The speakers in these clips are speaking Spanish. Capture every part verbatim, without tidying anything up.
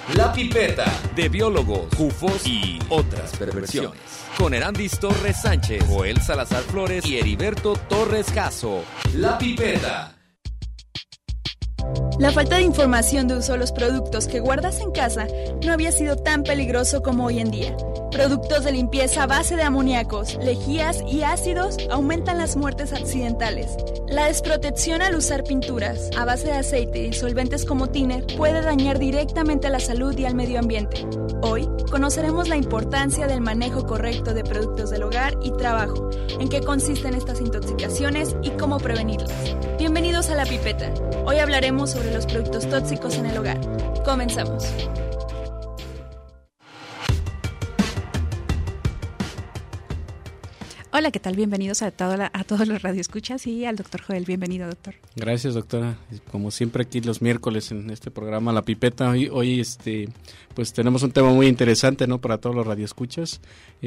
La Pipeta, de biólogos, U F Os y otras perversiones. Con Erandis Torres Sánchez, Joel Salazar Flores y Heriberto Torres Caso. La Pipeta. La falta de información de uso de los productos que guardas en casa no había sido tan peligroso como hoy en día. Productos de limpieza a base de amoníacos, lejías y ácidos aumentan las muertes accidentales. La desprotección al usar pinturas a base de aceite y solventes como thinner puede dañar directamente a la salud y al medio ambiente. Hoy conoceremos la importancia del manejo correcto de productos del hogar y trabajo, en qué consisten estas intoxicaciones y cómo prevenirlas. Bienvenidos a La Pipeta. Hoy hablaremos sobre los productos tóxicos en el hogar. Comenzamos. Hola, ¿qué tal? Bienvenidos a, todo la, a todos los radioescuchas y al doctor Joel. Bienvenido, doctor. Gracias, doctora. Como siempre aquí los miércoles en este programa La Pipeta. Hoy, hoy este, pues tenemos un tema muy interesante, ¿no? Para todos los radioescuchas,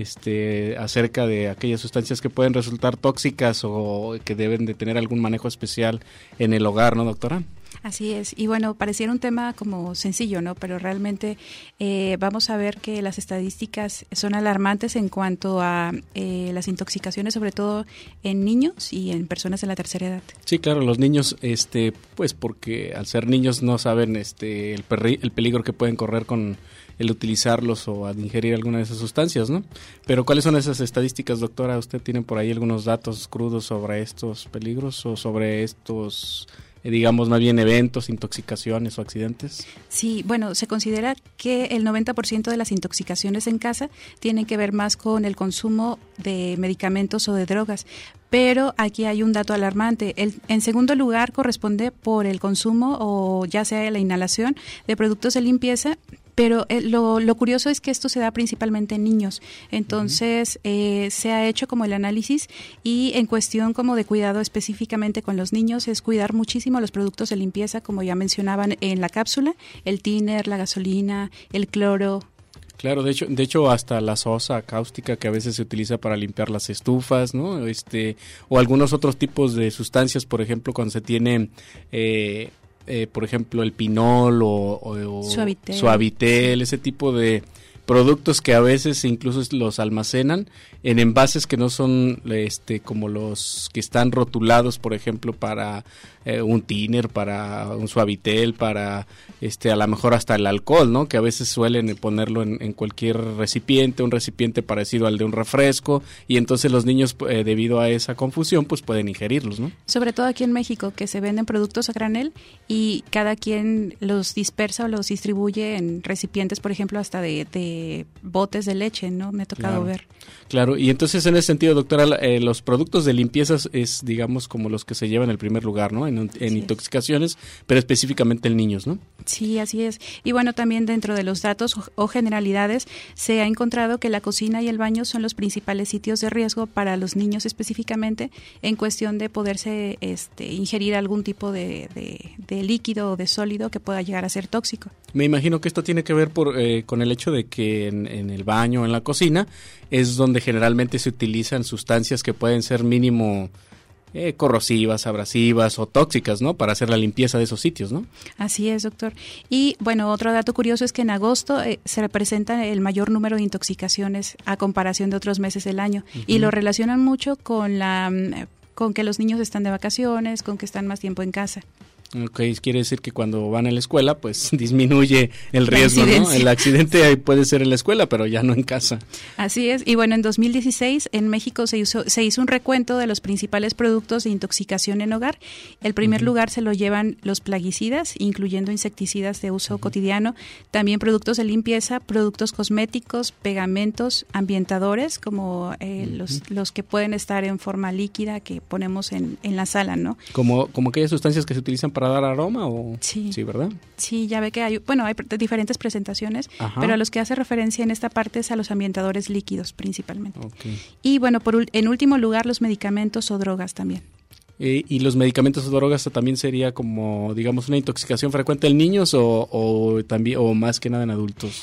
este, acerca de aquellas sustancias que pueden resultar tóxicas o que deben de tener algún manejo especial en el hogar, ¿no, doctora? Así es, y bueno, pareciera un tema como sencillo, ¿no? Pero realmente eh, vamos a ver que las estadísticas son alarmantes en cuanto a eh, las intoxicaciones, sobre todo en niños y en personas de la tercera edad. Sí, claro, los niños, este, pues porque al ser niños no saben este el, perri- el peligro que pueden correr con el utilizarlos o al ingerir alguna de esas sustancias, ¿no? Pero ¿cuáles son esas estadísticas, doctora? ¿Usted tiene por ahí algunos datos crudos sobre estos peligros o sobre estos, digamos, más bien eventos, intoxicaciones o accidentes? Sí, bueno, se considera que el noventa por ciento de las intoxicaciones en casa tienen que ver más con el consumo de medicamentos o de drogas, pero aquí hay un dato alarmante. El, en segundo lugar corresponde por el consumo o ya sea la inhalación de productos de limpieza. Pero eh, lo, lo curioso es que esto se da principalmente en niños. Entonces, uh-huh. eh, se ha hecho como el análisis y en cuestión como de cuidado específicamente con los niños es cuidar muchísimo los productos de limpieza, como ya mencionaban en la cápsula, el thinner, la gasolina, el cloro. Claro, de hecho, de hecho hasta la sosa cáustica que a veces se utiliza para limpiar las estufas, ¿no? Este, o algunos otros tipos de sustancias, por ejemplo, cuando se tiene eh, Eh, por ejemplo, el pinol o, o, o Suavitel, Suavitel, ese tipo de productos que a veces incluso los almacenan en envases que no son este como los que están rotulados, por ejemplo, para eh, un thinner, para un Suavitel, para este a lo mejor hasta el alcohol, ¿no? Que a veces suelen ponerlo en, en cualquier recipiente, un recipiente parecido al de un refresco, y entonces los niños, eh, debido a esa confusión, pues pueden ingerirlos, ¿no? Sobre todo aquí en México, que se venden productos a granel y cada quien los dispersa o los distribuye en recipientes, por ejemplo, hasta de, de botes de leche, ¿no? Me ha tocado claro, ver. Claro, y entonces en ese sentido, doctora, eh, los productos de limpieza es, digamos, como los que se llevan el primer lugar, ¿no? En, en intoxicaciones, es. Pero específicamente en niños, ¿no? Sí, así es. Y bueno, también dentro de los datos o, o generalidades se ha encontrado que la cocina y el baño son los principales sitios de riesgo para los niños específicamente en cuestión de poderse este, ingerir algún tipo de, de, de líquido o de sólido que pueda llegar a ser tóxico. Me imagino que esto tiene que ver por, eh, con el hecho de que en, en el baño, en la cocina, es donde generalmente se utilizan sustancias que pueden ser mínimo eh, corrosivas, abrasivas o tóxicas, ¿no? Para hacer la limpieza de esos sitios, ¿no? Así es, doctor. Y bueno, otro dato curioso es que en agosto eh, se representa el mayor número de intoxicaciones a comparación de otros meses del año. Uh-huh. Y lo relacionan mucho con la con que los niños están de vacaciones, con que están más tiempo en casa. Ok, quiere decir que cuando van a la escuela, pues disminuye el riesgo, ¿no? El accidente puede ser en la escuela, pero ya no en casa. Así es. Y bueno, en dos mil dieciséis en México se hizo, se hizo un recuento de los principales productos de intoxicación en hogar. El primer uh-huh. lugar se lo llevan los plaguicidas, incluyendo insecticidas de uso uh-huh. cotidiano, también productos de limpieza, productos cosméticos, pegamentos, ambientadores, como eh, uh-huh. los, los que pueden estar en forma líquida que ponemos en, en la sala, ¿no? Como, como aquellas sustancias que se utilizan para dar aroma o sí, sí, ¿verdad? Sí, ya ve que hay, bueno, hay diferentes presentaciones, Ajá. pero a los que hace referencia en esta parte es a los ambientadores líquidos principalmente. Okay. Y bueno, por en último lugar los medicamentos o drogas también. Eh, ¿Y los medicamentos o drogas también sería como, digamos, una intoxicación frecuente en niños o, o también o más que nada en adultos?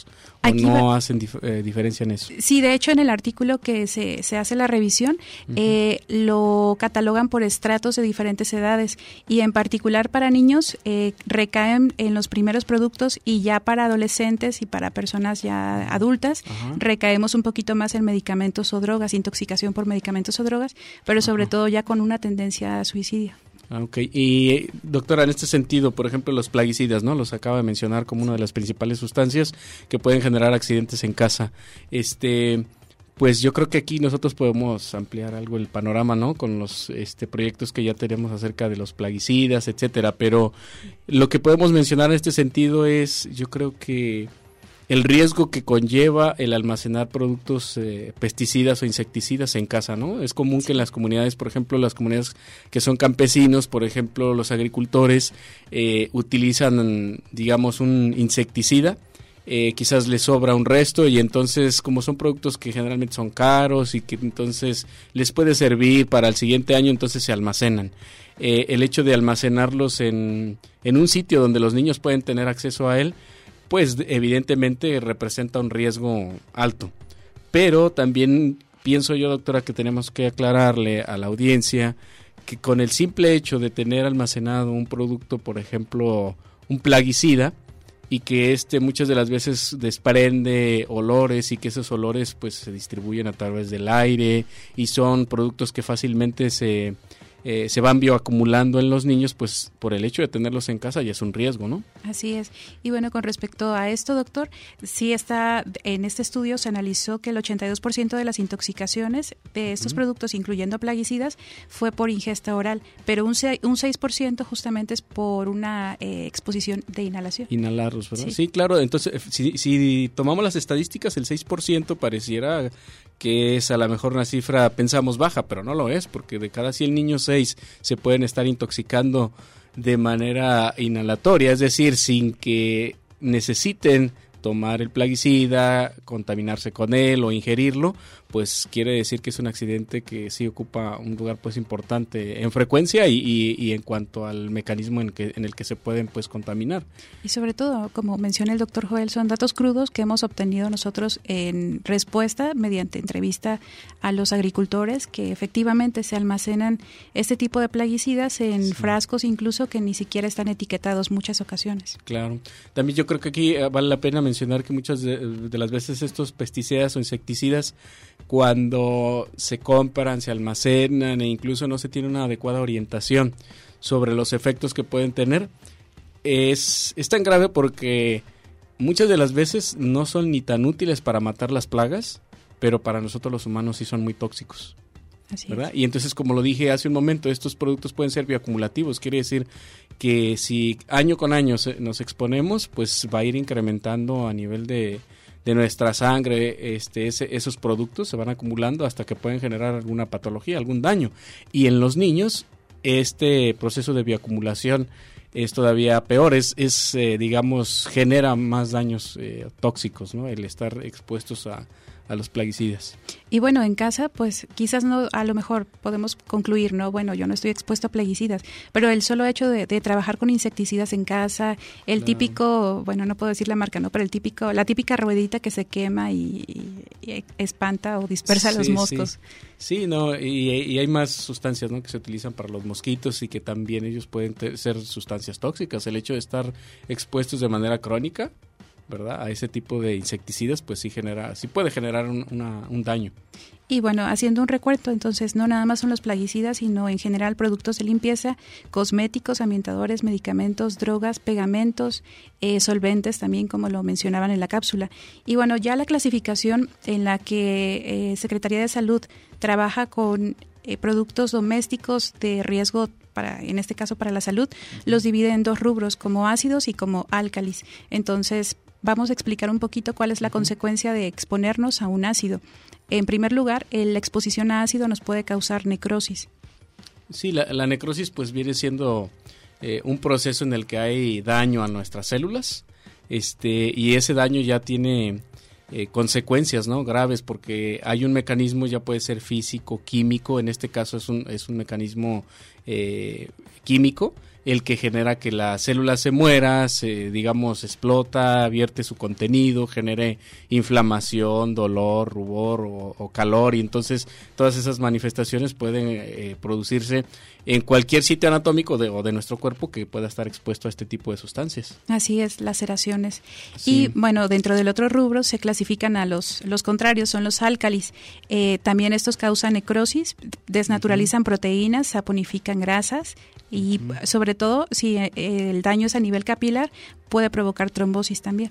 Aquí ¿O no va, hacen dif- eh, diferencia en eso? Sí, de hecho en el artículo que se, se hace la revisión uh-huh. eh, lo catalogan por estratos de diferentes edades y en particular para niños eh, recaen en los primeros productos y ya para adolescentes y para personas ya adultas uh-huh. recaemos un poquito más en medicamentos o drogas, intoxicación por medicamentos o drogas, pero sobre uh-huh. todo ya con una tendencia a suicidio. Ok, y doctora, en este sentido, por ejemplo, los plaguicidas, ¿no? Los acaba de mencionar como una de las principales sustancias que pueden generar accidentes en casa. Este, pues yo creo que aquí nosotros podemos ampliar algo el panorama, ¿no? Con los este proyectos que ya tenemos acerca de los plaguicidas, etcétera, pero lo que podemos mencionar en este sentido es, yo creo que el riesgo que conlleva el almacenar productos eh, pesticidas o insecticidas en casa, ¿no? Es común que en las comunidades, por ejemplo, las comunidades que son campesinos, por ejemplo, los agricultores, eh, utilizan, digamos, un insecticida, eh, quizás les sobra un resto y entonces, como son productos que generalmente son caros y que entonces les puede servir para el siguiente año, entonces se almacenan. Eh, el hecho de almacenarlos en, en un sitio donde los niños pueden tener acceso a él, pues evidentemente representa un riesgo alto. Pero también pienso yo, doctora, que tenemos que aclararle a la audiencia que con el simple hecho de tener almacenado un producto, por ejemplo, un plaguicida, y que este muchas de las veces desprende olores y que esos olores pues se distribuyen a través del aire y son productos que fácilmente se... Eh, se van bioacumulando en los niños, pues por el hecho de tenerlos en casa ya es un riesgo, ¿no? Así es. Y bueno, con respecto a esto, doctor, sí está, en este estudio se analizó que el ochenta y dos por ciento de las intoxicaciones de estos uh-huh. productos, incluyendo plaguicidas, fue por ingesta oral, pero un, un seis por ciento justamente es por una eh, exposición de inhalación. Inhalarlos, ¿verdad? Sí, sí claro. Entonces, si, si tomamos las estadísticas, el seis por ciento pareciera que es a lo mejor una cifra, pensamos, baja, pero no lo es, porque de cada cien niños, seis se pueden estar intoxicando de manera inhalatoria, es decir, sin que necesiten tomar el plaguicida, contaminarse con él o ingerirlo, pues quiere decir que es un accidente que sí ocupa un lugar pues importante en frecuencia y, y, y en cuanto al mecanismo en, que, en el que se pueden pues contaminar. Y sobre todo, como menciona el doctor Joel, son datos crudos que hemos obtenido nosotros en respuesta mediante entrevista a los agricultores que efectivamente se almacenan este tipo de plaguicidas en sí. frascos incluso que ni siquiera están etiquetados muchas ocasiones. Claro. También yo creo que aquí vale la pena mencionar que muchas de, de las veces estos pesticidas o insecticidas cuando se compran, se almacenan e incluso no se tiene una adecuada orientación sobre los efectos que pueden tener, es, es tan grave porque muchas de las veces no son ni tan útiles para matar las plagas, pero para nosotros los humanos sí son muy tóxicos. Así ¿verdad? es. Y entonces, como lo dije hace un momento, estos productos pueden ser bioacumulativos, quiere decir que si año con año nos exponemos, pues va a ir incrementando a nivel de de nuestra sangre, este, ese, esos productos se van acumulando hasta que pueden generar alguna patología, algún daño. Y en los niños, este proceso de bioacumulación es todavía peor, es, es eh, digamos, genera más daños eh, tóxicos, ¿no? El estar expuestos a, a los plaguicidas. Y bueno, en casa, pues quizás no, a lo mejor podemos concluir, ¿no? Bueno, yo no estoy expuesto a plaguicidas, pero el solo hecho de, de trabajar con insecticidas en casa, el claro. típico, bueno, no puedo decir la marca, ¿no? Pero el típico, la típica ruedita que se quema y, y, y espanta o dispersa sí, los moscos. Sí, sí no, y, y hay más sustancias, ¿no? Que se utilizan para los mosquitos y que también ellos pueden te- ser sustancias tóxicas. El hecho de estar expuestos de manera crónica, ¿verdad? A ese tipo de insecticidas, pues sí genera, sí puede generar un, una, un daño. Y bueno, haciendo un recuento, entonces no nada más son los plaguicidas, sino en general productos de limpieza, cosméticos, ambientadores, medicamentos, drogas, pegamentos, eh, solventes también, como lo mencionaban en la cápsula. Y bueno, ya la clasificación en la que eh, Secretaría de Salud trabaja con eh, productos domésticos de riesgo para, en este caso para la salud, uh-huh. los divide en dos rubros, como ácidos y como álcalis. Entonces, vamos a explicar un poquito cuál es la uh-huh. consecuencia de exponernos a un ácido. En primer lugar, la exposición a ácido nos puede causar necrosis. Sí, la, la necrosis pues viene siendo eh, un proceso en el que hay daño a nuestras células, este, y ese daño ya tiene eh, consecuencias, ¿no? Graves, porque hay un mecanismo, ya puede ser físico, químico, en este caso es un, es un mecanismo eh, químico, el que genera que la célula se muera, se, digamos, explota, vierte su contenido, genere inflamación, dolor, rubor o, o calor, y entonces todas esas manifestaciones pueden eh, producirse en cualquier sitio anatómico de, o de nuestro cuerpo que pueda estar expuesto a este tipo de sustancias. Así es, laceraciones. Sí. Y bueno, dentro del otro rubro se clasifican a los, los contrarios, son los álcalis. Eh, también estos causan necrosis, desnaturalizan uh-huh. proteínas, saponifican grasas y uh-huh. sobre todo si eh, el daño es a nivel capilar puede provocar trombosis también.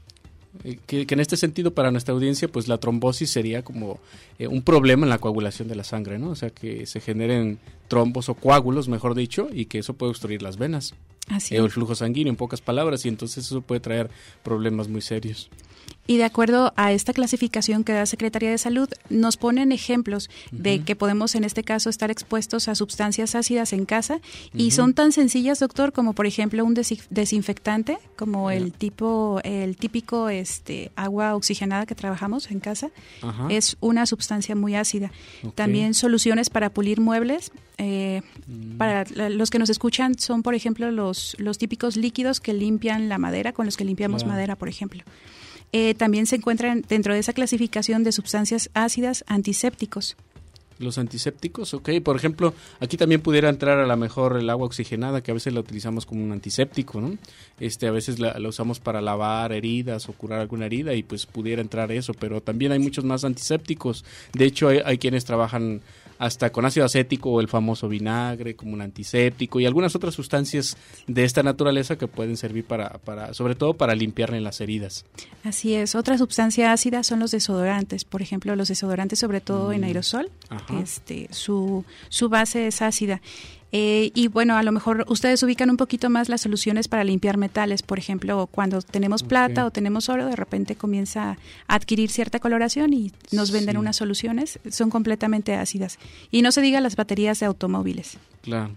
Que, que en este sentido para nuestra audiencia pues la trombosis sería como eh, un problema en la coagulación de la sangre, ¿no? O sea, que se generen trombos o coágulos, mejor dicho, y que eso puede obstruir las venas. Así eh, o el flujo sanguíneo, en pocas palabras, y entonces eso puede traer problemas muy serios. Y de acuerdo a esta clasificación que da Secretaría de Salud, nos ponen ejemplos uh-huh. de que podemos en este caso estar expuestos a sustancias ácidas en casa y uh-huh. son tan sencillas, doctor, como por ejemplo un des- desinfectante, como yeah. el tipo, el típico este agua oxigenada que trabajamos en casa, uh-huh. es una sustancia muy ácida. Okay. También soluciones para pulir muebles. Eh, mm. Para los que nos escuchan son, por ejemplo, los, los típicos líquidos que limpian la madera, con los que limpiamos claro. madera, por ejemplo. Eh, también se encuentran dentro de esa clasificación de sustancias ácidas antisépticos. Los antisépticos, ok. Por ejemplo, aquí también pudiera entrar a lo mejor el agua oxigenada, que a veces la utilizamos como un antiséptico, ¿no? Este, a veces la, la usamos para lavar heridas o curar alguna herida y pues pudiera entrar eso, pero también hay muchos más antisépticos. De hecho, hay, hay quienes trabajan hasta con ácido acético o el famoso vinagre como un antiséptico y algunas otras sustancias de esta naturaleza que pueden servir para, para sobre todo para limpiarle las heridas. Así es. Otra sustancia ácida son los desodorantes. Por ejemplo, los desodorantes sobre todo mm. en aerosol, este, su, su base es ácida. Eh, y bueno, a lo mejor ustedes ubican un poquito más las soluciones para limpiar metales. Por ejemplo, cuando tenemos plata okay. o tenemos oro, de repente comienza a adquirir cierta coloración y nos venden sí. unas soluciones, son completamente ácidas. Y no se diga las baterías de automóviles. Claro.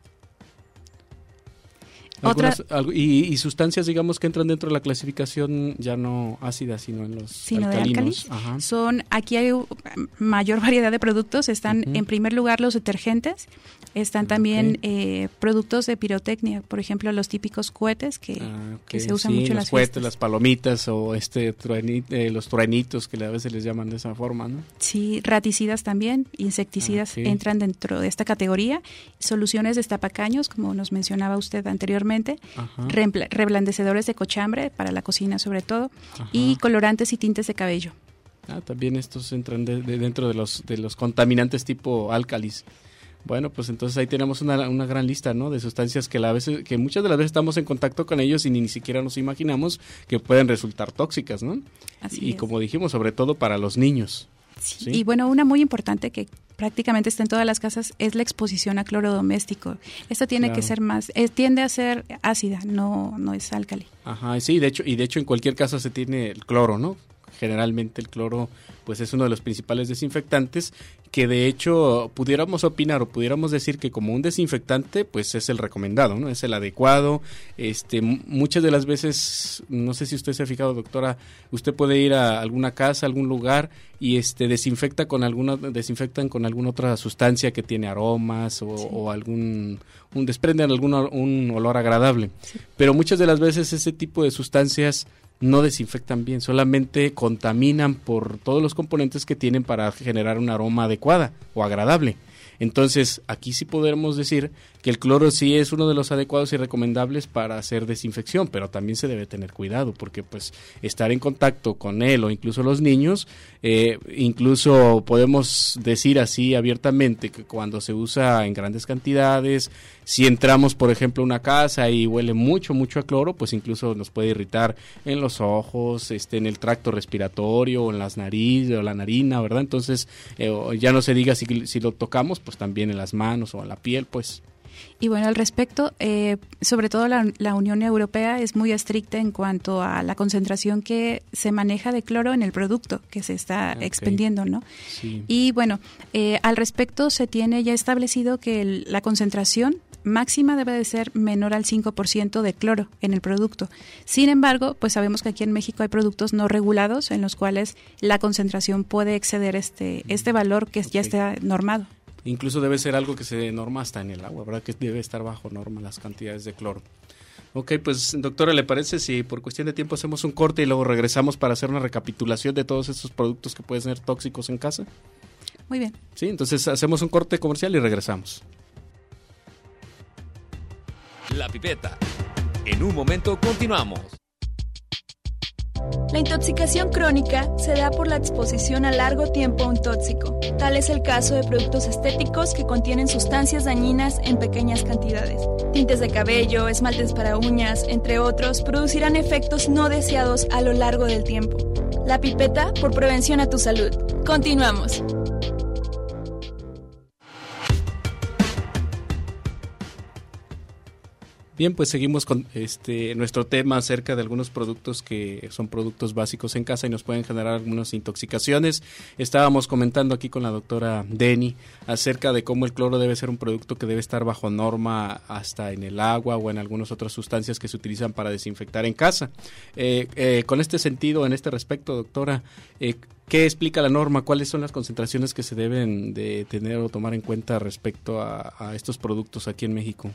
Algunas, Otra, algo, y, y sustancias, digamos, que entran dentro de la clasificación ya no ácidas, sino en los sino alcalinos. De álcalis. Son, aquí hay mayor variedad de productos. Están uh-huh. en primer lugar los detergentes, están también okay. eh, productos de pirotecnia, por ejemplo, los típicos cohetes que, ah, okay. que se usan sí, mucho en las las cohetes, fiestas. Las palomitas o este truenit, eh, los truenitos que a veces les llaman de esa forma, ¿no? Sí, raticidas también, insecticidas ah, okay. entran dentro de esta categoría. Soluciones destapacaños, como nos mencionaba usted anteriormente. Rempla- reblandecedores de cochambre para la cocina sobre todo Ajá. y colorantes y tintes de cabello. Ah, también estos entran de, de dentro de los de los contaminantes tipo álcalis. Bueno, pues entonces ahí tenemos una, una gran lista, ¿no? De sustancias que, la veces, que muchas de las veces estamos en contacto con ellos y ni, ni siquiera nos imaginamos que pueden resultar tóxicas, ¿no? Así y es. Como dijimos, sobre todo para los niños. Sí. ¿Sí? Y bueno, una muy importante que prácticamente está en todas las casas es la exposición a cloro doméstico. Esto tiene claro. que ser más, eh, tiende a ser ácida, no no es álcali. Ajá, sí, de hecho, y de hecho en cualquier caso se tiene el cloro, ¿no? Generalmente el cloro pues es uno de los principales desinfectantes que de hecho pudiéramos opinar o pudiéramos decir que como un desinfectante pues es el recomendado, ¿no? Es el adecuado. Este, m- muchas de las veces, no sé si usted se ha fijado, doctora, usted puede ir a alguna casa, a algún lugar y este desinfecta con alguna desinfectan con alguna otra sustancia que tiene aromas o, sí. o algún un desprenden algún un olor agradable. Sí. Pero muchas de las veces ese tipo de sustancias no desinfectan bien, solamente contaminan por todos los componentes que tienen para generar un aroma adecuada o agradable. Entonces, aquí sí podemos decir que el cloro sí es uno de los adecuados y recomendables para hacer desinfección, pero también se debe tener cuidado porque pues estar en contacto con él o incluso los niños, eh, incluso podemos decir así abiertamente que cuando se usa en grandes cantidades, si entramos por ejemplo a una casa y huele mucho, mucho a cloro, pues incluso nos puede irritar en los ojos, este, en el tracto respiratorio o en las narices o la narina, ¿verdad? Entonces, eh, ya no se diga si, si lo tocamos, pues también en las manos o en la piel, pues. Y bueno, al respecto, eh, sobre todo la, la Unión Europea es muy estricta en cuanto a la concentración que se maneja de cloro en el producto que se está okay. expendiendo, ¿no? Sí. Y bueno, eh, al respecto se tiene ya establecido que el, la concentración máxima debe de ser menor al cinco por ciento de cloro en el producto. Sin embargo, pues sabemos que aquí en México hay productos no regulados en los cuales la concentración puede exceder este, este valor que okay. ya está normado. Incluso debe ser algo que se norma hasta en el agua, ¿verdad? Que debe estar bajo norma las cantidades de cloro. Ok, pues doctora, ¿le parece si por cuestión de tiempo hacemos un corte y luego regresamos para hacer una recapitulación de todos estos productos que pueden ser tóxicos en casa? Muy bien. Sí, entonces hacemos un corte comercial y regresamos. La Pipeta. En un momento continuamos. La intoxicación crónica se da por la exposición a largo tiempo a un tóxico. Tal es el caso de productos estéticos que contienen sustancias dañinas en pequeñas cantidades. Tintes de cabello, esmaltes para uñas, entre otros, producirán efectos no deseados a lo largo del tiempo. La Pipeta por prevención a tu salud. Continuamos. Bien, pues seguimos con este nuestro tema acerca de algunos productos que son productos básicos en casa y nos pueden generar algunas intoxicaciones. Estábamos comentando aquí con la doctora Denny acerca de cómo el cloro debe ser un producto que debe estar bajo norma hasta en el agua o en algunas otras sustancias que se utilizan para desinfectar en casa. Eh, eh, con este sentido, en este respecto, doctora, eh, ¿qué explica la norma? ¿Cuáles son las concentraciones que se deben de tener o tomar en cuenta respecto a, a estos productos aquí en México?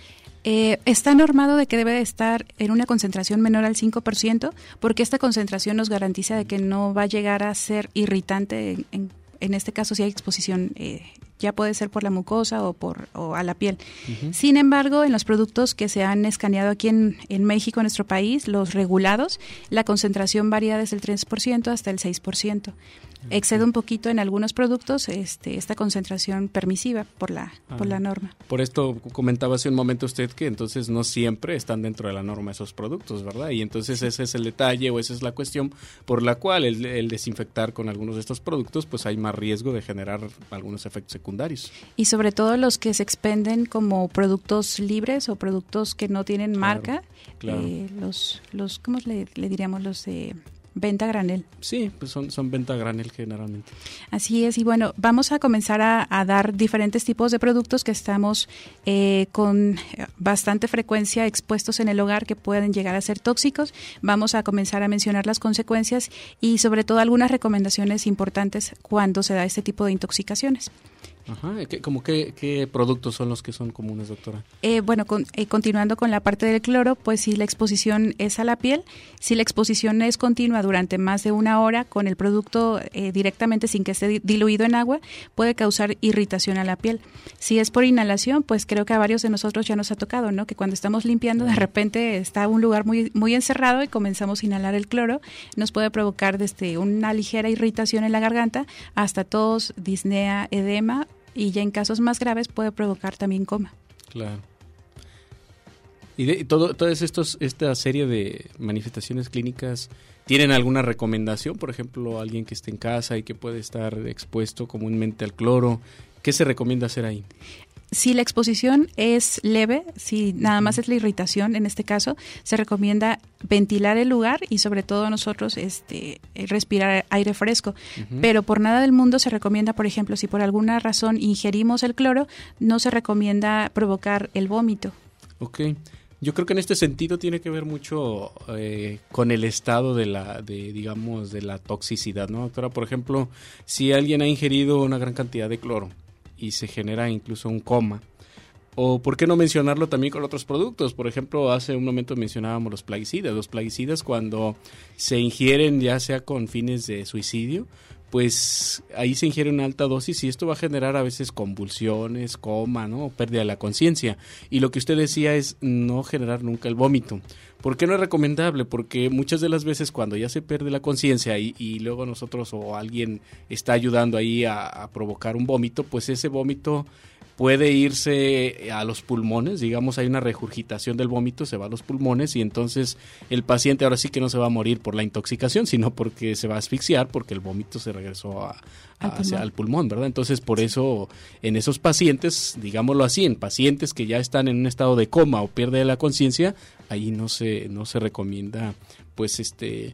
Eh, está normado de que debe de estar en una concentración menor al cinco por ciento, porque esta concentración nos garantiza de que no va a llegar a ser irritante, en, en, en este caso si hay exposición, eh, ya puede ser por la mucosa o por o a la piel. Uh-huh. Sin embargo, en los productos que se han escaneado aquí en, en México, en nuestro país, los regulados, la concentración varía desde el tres por ciento hasta el seis por ciento. Excede un poquito en algunos productos este, esta concentración permisiva por la ah, por la norma. Por esto comentaba hace un momento usted que entonces no siempre están dentro de la norma esos productos, ¿verdad? Y entonces sí. Ese es el detalle o esa es la cuestión por la cual el, el desinfectar con algunos de estos productos pues hay más riesgo de generar algunos efectos secundarios. Y sobre todo los que se expenden como productos libres o productos que no tienen claro, marca, claro. Eh, los, los ¿cómo le, le diríamos? Los de... Eh, venta granel. Sí, pues son, son venta granel generalmente. Así es, y bueno, vamos a comenzar a, a dar diferentes tipos de productos que estamos eh, con bastante frecuencia expuestos en el hogar que pueden llegar a ser tóxicos. Vamos a comenzar a mencionar las consecuencias y sobre todo algunas recomendaciones importantes cuando se da este tipo de intoxicaciones. Ajá, ¿cómo qué, qué productos son los que son comunes, doctora? Eh, bueno, con, eh, continuando con la parte del cloro, pues si la exposición es a la piel, si la exposición es continua durante más de una hora con el producto eh, directamente sin que esté diluido en agua, puede causar irritación a la piel. Si es por inhalación, pues creo que a varios de nosotros ya nos ha tocado, ¿no? Que cuando estamos limpiando, de repente está un lugar muy, muy encerrado y comenzamos a inhalar el cloro, nos puede provocar desde una ligera irritación en la garganta hasta tos, disnea, edema, y ya en casos más graves puede provocar también coma. Claro. ¿Y de, todo, todas estos, esta serie de manifestaciones clínicas tienen alguna recomendación? Por ejemplo, alguien que esté en casa y que puede estar expuesto comúnmente al cloro, ¿qué se recomienda hacer ahí? Si la exposición es leve, si nada más es la irritación, en este caso, se recomienda ventilar el lugar y sobre todo nosotros este, respirar aire fresco. Uh-huh. Pero por nada del mundo se recomienda, por ejemplo, si por alguna razón ingerimos el cloro, no se recomienda provocar el vómito. Ok. Yo creo que en este sentido tiene que ver mucho eh, con el estado de la, de, digamos, de la toxicidad, ¿no, doctora? Por ejemplo, si alguien ha ingerido una gran cantidad de cloro y se genera incluso un coma, o por qué no mencionarlo también con otros productos. Por ejemplo, hace un momento mencionábamos los plaguicidas. Los plaguicidas cuando se ingieren ya sea con fines de suicidio, pues ahí se ingiere una alta dosis y esto va a generar a veces convulsiones, coma, ¿no? Pérdida de la conciencia. Y lo que usted decía es no generar nunca el vómito. ¿Por qué no es recomendable? Porque muchas de las veces cuando ya se pierde la conciencia y, y luego nosotros o alguien está ayudando ahí a, a provocar un vómito, pues ese vómito puede irse a los pulmones, digamos, hay una regurgitación del vómito, se va a los pulmones y entonces el paciente ahora sí que no se va a morir por la intoxicación, sino porque se va a asfixiar porque el vómito se regresó a, a, al, hacia, pulmón. al pulmón, ¿verdad? Entonces, por eso, en esos pacientes, digámoslo así, en pacientes que ya están en un estado de coma o pierde la conciencia, ahí no se, no se recomienda, pues, este...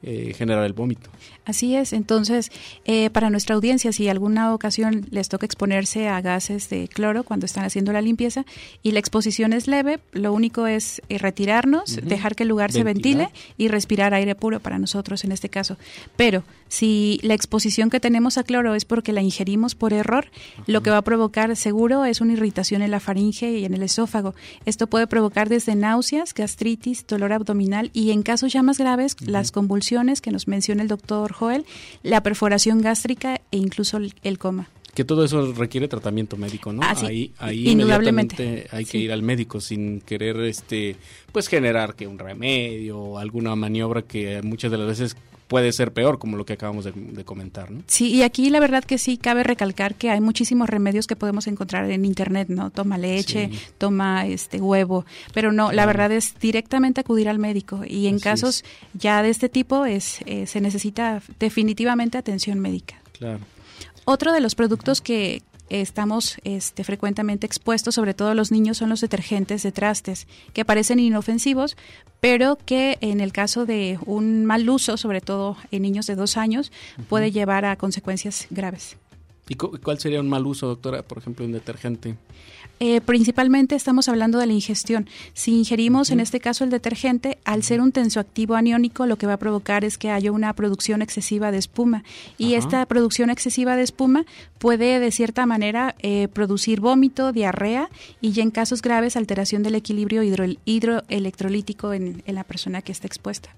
eh, generar el vómito. Así es, entonces eh, para nuestra audiencia, si alguna ocasión les toca exponerse a gases de cloro cuando están haciendo la limpieza y la exposición es leve, lo único es eh, retirarnos, uh-huh. dejar que el lugar Ventilar. se ventile y respirar aire puro para nosotros en este caso. Pero si la exposición que tenemos a cloro es porque la ingerimos por error, uh-huh. lo que va a provocar seguro es una irritación en la faringe y en el esófago. Esto puede provocar desde náuseas, gastritis, dolor abdominal y en casos ya más graves, uh-huh. las convulsiones que nos menciona el doctor Joel, la perforación gástrica e incluso el, el coma. Que todo eso requiere tratamiento médico, ¿no? Ah, sí, ahí ahí indudablemente hay que sí. ir al médico sin querer este pues generar que un remedio o alguna maniobra que muchas de las veces puede ser peor, como lo que acabamos de, de comentar, ¿no? Sí, y aquí la verdad que sí cabe recalcar que hay muchísimos remedios que podemos encontrar en internet, ¿no? Toma leche, sí. toma este huevo, pero no, claro. la verdad es directamente acudir al médico y en Así casos es. ya de este tipo es eh, se necesita definitivamente atención médica. Claro. Otro de los productos que estamos este, frecuentemente expuestos, sobre todo los niños, son los detergentes de trastes, que parecen inofensivos, pero que en el caso de un mal uso, sobre todo en niños de dos años, uh-huh. puede llevar a consecuencias graves. ¿Y cuál sería un mal uso, doctora, por ejemplo, un detergente? Eh, principalmente estamos hablando de la ingestión. Si ingerimos, uh-huh. en este caso, el detergente, al ser un tensoactivo aniónico, lo que va a provocar es que haya una producción excesiva de espuma. Y uh-huh. esta producción excesiva de espuma puede, de cierta manera, eh, producir vómito, diarrea y ya en casos graves, alteración del equilibrio hidro, hidroelectrolítico en, en la persona que está expuesta.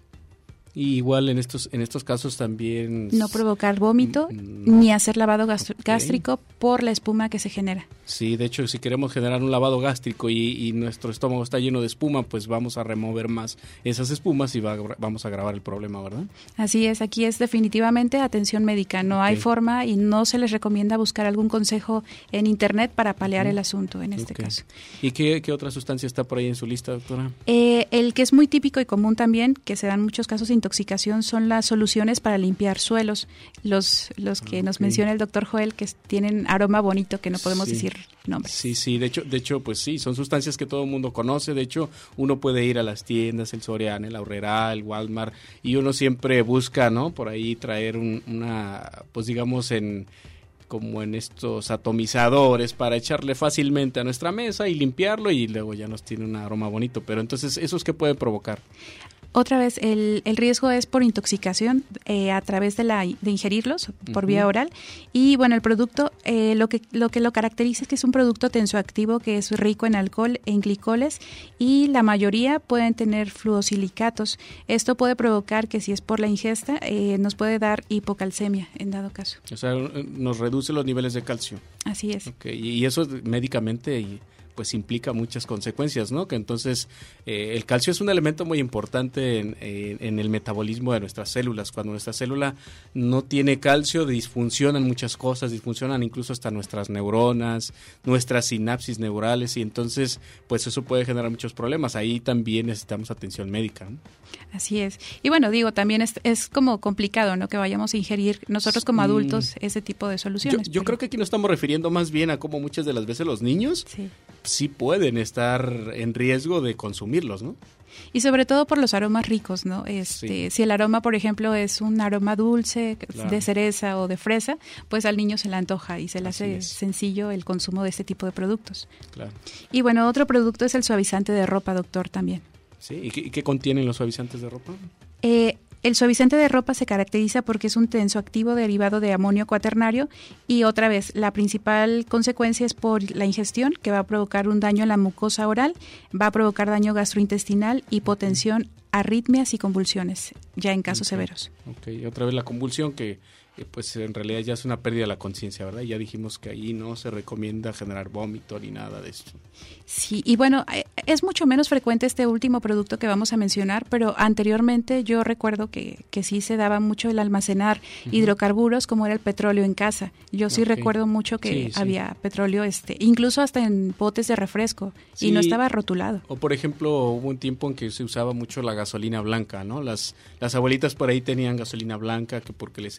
Y igual en estos en estos casos también... No provocar vómito no. ni hacer lavado gastro- okay. gástrico por la espuma que se genera. Sí, de hecho, si queremos generar un lavado gástrico y, y nuestro estómago está lleno de espuma, pues vamos a remover más esas espumas y va, vamos a agravar el problema, ¿verdad? Así es, aquí es definitivamente atención médica. No okay. hay forma y no se les recomienda buscar algún consejo en internet para paliar uh-huh. el asunto en este okay. caso. ¿Y qué, qué otra sustancia está por ahí en su lista, doctora? Eh, el que es muy típico y común también, que se dan muchos casos de intoxicación, son las soluciones para limpiar suelos, los los que okay. nos menciona el doctor Joel, que tienen aroma bonito, que no podemos sí. decir nombres. Sí, sí, de hecho, de hecho, pues sí, son sustancias que todo el mundo conoce. De hecho, uno puede ir a las tiendas, el Soriana, el Aurrera, el Walmart, y uno siempre busca, ¿no? Por ahí traer un, una, pues digamos, en como en estos atomizadores para echarle fácilmente a nuestra mesa y limpiarlo y luego ya nos tiene un aroma bonito. Pero entonces, ¿eso es qué puede provocar? Otra vez, el, el riesgo es por intoxicación eh, a través de la de ingerirlos por uh-huh. vía oral. Y bueno, el producto, eh, lo que lo que lo caracteriza es que es un producto tensoactivo que es rico en alcohol, en glicoles, y la mayoría pueden tener fluosilicatos. Esto puede provocar que si es por la ingesta, eh, nos puede dar hipocalcemia en dado caso. O sea, nos reduce los niveles de calcio. Así es. Okay. Y eso médicamente... Y pues implica muchas consecuencias, ¿no? Que entonces eh, el calcio es un elemento muy importante en, en, en el metabolismo de nuestras células. Cuando nuestra célula no tiene calcio, disfuncionan muchas cosas, disfuncionan incluso hasta nuestras neuronas, nuestras sinapsis neurales, y entonces pues eso puede generar muchos problemas. Ahí también necesitamos atención médica, ¿no? Así es. Y bueno, digo, también es, es como complicado, ¿no? Que vayamos a ingerir nosotros como adultos mm. ese tipo de soluciones. Yo, yo pero... creo que aquí nos estamos refiriendo más bien a cómo muchas de las veces los niños sí. sí pueden estar en riesgo de consumirlos, ¿no? Y sobre todo por los aromas ricos, ¿no? Este, sí. Si el aroma, por ejemplo, es un aroma dulce, claro. de cereza o de fresa, pues al niño se le antoja y se le Así hace es. sencillo el consumo de este tipo de productos. Claro. Y bueno, otro producto es el suavizante de ropa, doctor, también. Sí, ¿y qué, y qué contienen los suavizantes de ropa? Eh, el suavizante de ropa se caracteriza porque es un tensoactivo derivado de amonio cuaternario y otra vez, la principal consecuencia es por la ingestión, que va a provocar un daño en la mucosa oral, va a provocar daño gastrointestinal, hipotensión, arritmias y convulsiones, ya en casos okay. severos. Ok, y otra vez la convulsión que... pues en realidad ya es una pérdida de la conciencia, ¿verdad? Ya dijimos que ahí no se recomienda generar vómito ni nada de esto. Sí, y bueno, es mucho menos frecuente este último producto que vamos a mencionar, pero anteriormente yo recuerdo que, que sí se daba mucho el almacenar uh-huh. hidrocarburos como era el petróleo en casa. Yo sí okay. recuerdo mucho que sí, había sí. petróleo, este, incluso hasta en botes de refresco, sí. y no estaba rotulado. O por ejemplo, hubo un tiempo en que se usaba mucho la gasolina blanca, ¿no? Las, las abuelitas por ahí tenían gasolina blanca que porque les servía para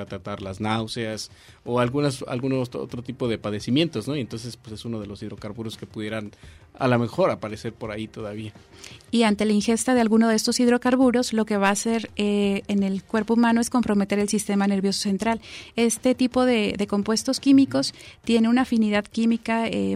para tratar las náuseas o algunas algunos otro tipo de padecimientos, ¿no? Y entonces pues es uno de los hidrocarburos que pudieran a lo mejor aparecer por ahí todavía. Y ante la ingesta de alguno de estos hidrocarburos, lo que va a hacer eh, en el cuerpo humano es comprometer el sistema nervioso central. Este tipo de, de compuestos químicos tiene una afinidad química eh,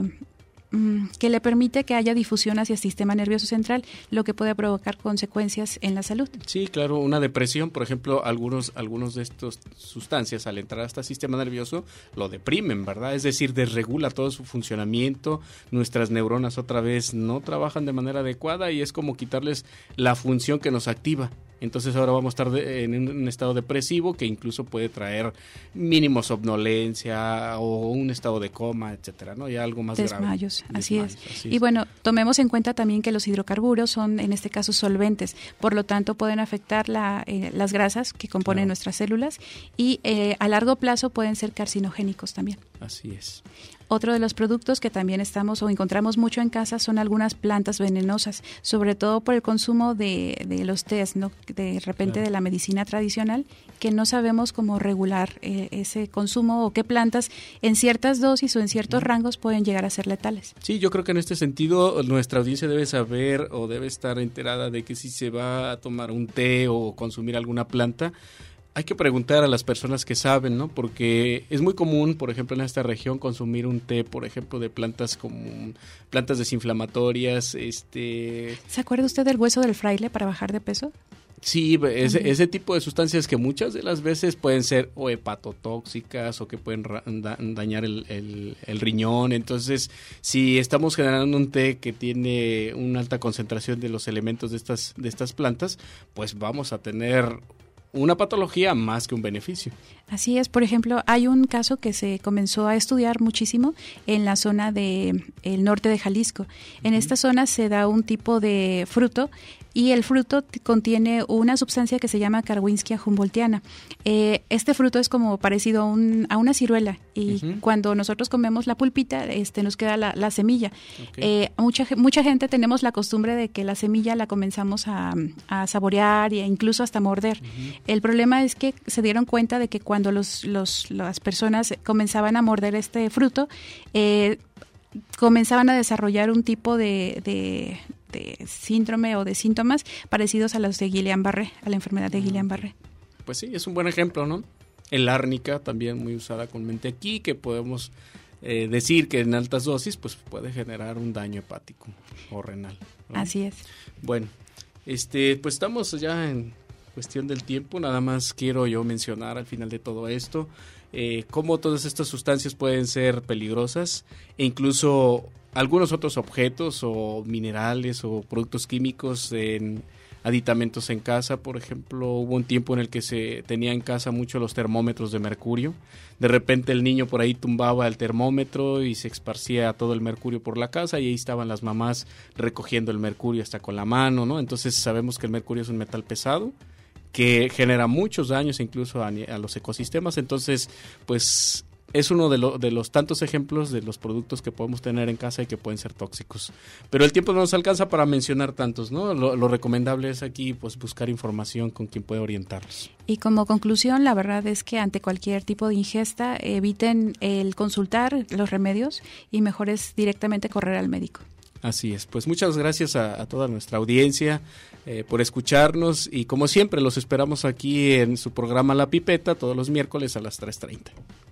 que le permite que haya difusión hacia el sistema nervioso central, lo que puede provocar consecuencias en la salud. Sí, claro, una depresión, por ejemplo, algunos algunos de estas sustancias al entrar hasta el sistema nervioso lo deprimen, ¿verdad? Es decir, desregula todo su funcionamiento, nuestras neuronas otra vez no trabajan de manera adecuada y es como quitarles la función que nos activa. Entonces ahora vamos a estar de, en un estado depresivo que incluso puede traer mínimo somnolencia o un estado de coma, etcétera, ¿no? Ya algo más Desmayos, grave. así Desmayos, es. así Y es. bueno, tomemos en cuenta también que los hidrocarburos son en este caso solventes, por lo tanto pueden afectar la, eh, las grasas que componen claro. nuestras células y eh, a largo plazo pueden ser carcinogénicos también. Así es. Otro de los productos que también estamos o encontramos mucho en casa son algunas plantas venenosas, sobre todo por el consumo de, de los tés, ¿no? De repente claro. de la medicina tradicional, que no sabemos cómo regular eh, ese consumo o qué plantas en ciertas dosis o en ciertos uh-huh. rangos pueden llegar a ser letales. Sí, yo creo que en este sentido nuestra audiencia debe saber o debe estar enterada de que si se va a tomar un té o consumir alguna planta, hay que preguntar a las personas que saben, ¿no? Porque es muy común, por ejemplo, en esta región consumir un té, por ejemplo, de plantas como plantas desinflamatorias, este... ¿Se acuerda usted del hueso del fraile para bajar de peso? Sí, ese, uh-huh. ese tipo de sustancias que muchas de las veces pueden ser o hepatotóxicas o que pueden ra- da- dañar el, el, el riñón. Entonces, si estamos generando un té que tiene una alta concentración de los elementos de estas, de estas plantas, pues vamos a tener una patología más que un beneficio. Así es. Por ejemplo, hay un caso que se comenzó a estudiar muchísimo en la zona de el norte de Jalisco. En uh-huh. esta zona se da un tipo de fruto y el fruto t- contiene una sustancia que se llama Carwinschia humboldtiana. Eh, este fruto es como parecido a, un, a una ciruela y uh-huh. cuando nosotros comemos la pulpita, este, nos queda la, la semilla. Okay. Eh, mucha mucha gente tenemos la costumbre de que la semilla la comenzamos a, a saborear e incluso hasta morder. Uh-huh. El problema es que se dieron cuenta de que cuando los, los, las personas comenzaban a morder este fruto, eh, comenzaban a desarrollar un tipo de, de, de síndrome o de síntomas parecidos a los de Guillain-Barré, a la enfermedad de Guillain-Barré. Pues sí, es un buen ejemplo, ¿no? El árnica, también muy usada comúnmente aquí, que podemos eh, decir que en altas dosis pues puede generar un daño hepático o renal, ¿no? Así es. Bueno, este, pues estamos ya en cuestión del tiempo, nada más quiero yo mencionar al final de todo esto eh, cómo todas estas sustancias pueden ser peligrosas e incluso algunos otros objetos o minerales o productos químicos en aditamentos en casa. Por ejemplo, hubo un tiempo en el que se tenía en casa mucho los termómetros de mercurio. De repente el niño por ahí tumbaba el termómetro y se esparcía todo el mercurio por la casa y ahí estaban las mamás recogiendo el mercurio hasta con la mano, ¿no? Entonces sabemos que el mercurio es un metal pesado que genera muchos daños incluso a, a los ecosistemas. Entonces, pues es uno de, lo, de los tantos ejemplos de los productos que podemos tener en casa y que pueden ser tóxicos. Pero el tiempo no nos alcanza para mencionar tantos, ¿no? Lo, lo recomendable es aquí pues buscar información con quien pueda orientarlos. Y como conclusión, la verdad es que ante cualquier tipo de ingesta eviten el consultar los remedios y mejor es directamente correr al médico. Así es, pues muchas gracias a, a toda nuestra audiencia eh, por escucharnos y como siempre los esperamos aquí en su programa La Pipeta todos los miércoles a las tres treinta.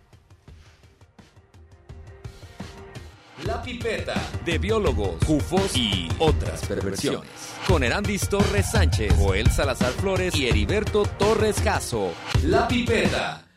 La Pipeta, de biólogos, ufos y otras perversiones. Con Erandis Torres Sánchez, Joel Salazar Flores y Heriberto Torres Caso. La Pipeta.